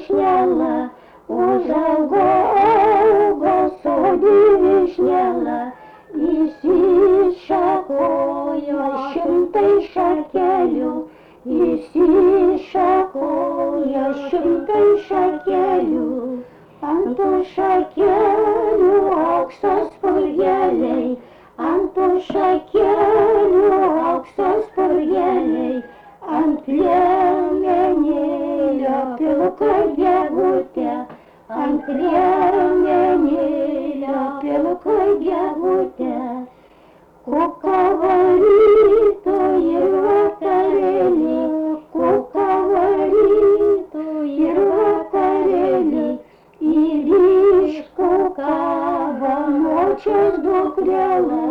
vyšnela, užaugo augo sodi vyšnela, įsišakojo 100 šakelių, įsišakojo 100 šakelių. Ant tų šakelių aukso spurgeliai, ant tų šakelių aukso spurgeliai, ant liemenėlio pilka gegutė, ant liemenėlio pilka gegutė. Kukavo ryto ir vakarėlį, kukavo ryto ir vakarėlį, iškukavo močios dukrelą,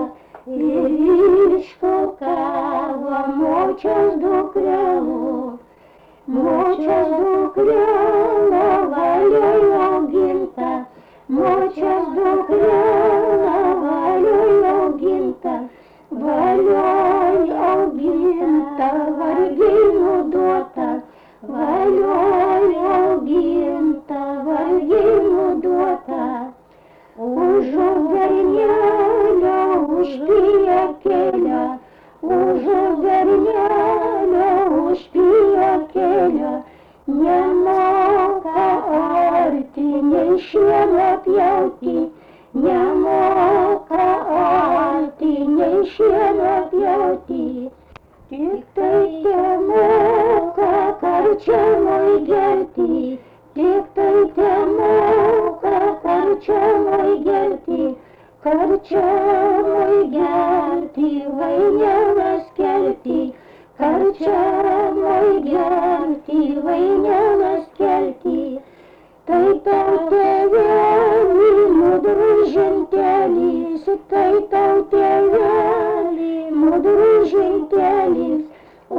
iškukavo močios dukrelą. Močios dukrelą valioj auginta, močios dukrelą valioj auginta, valioj auginta, vargiai nuduota, valioj auginta, vargiai nuduota. Už bernelio, už pijokėlio, už bernelio, už pijokėlio, nemoka arti, nei šieno pjauti, nemoka arti, nei šieno pjauti. Tik tai temoka karčiamoj gerti, tik tai temoka karčiamoj gerti, karčiamoj gerti, vainelės kelti, karčiamoj gerti, vainelės kelti. Tai tau tėveli, mudrus žentelis, tai tau tėveli, mudrus žentelis, o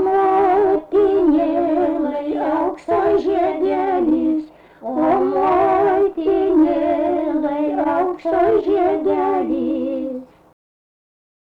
motinėlai aukso žiedelis, o motinėlai aukso žiedelis.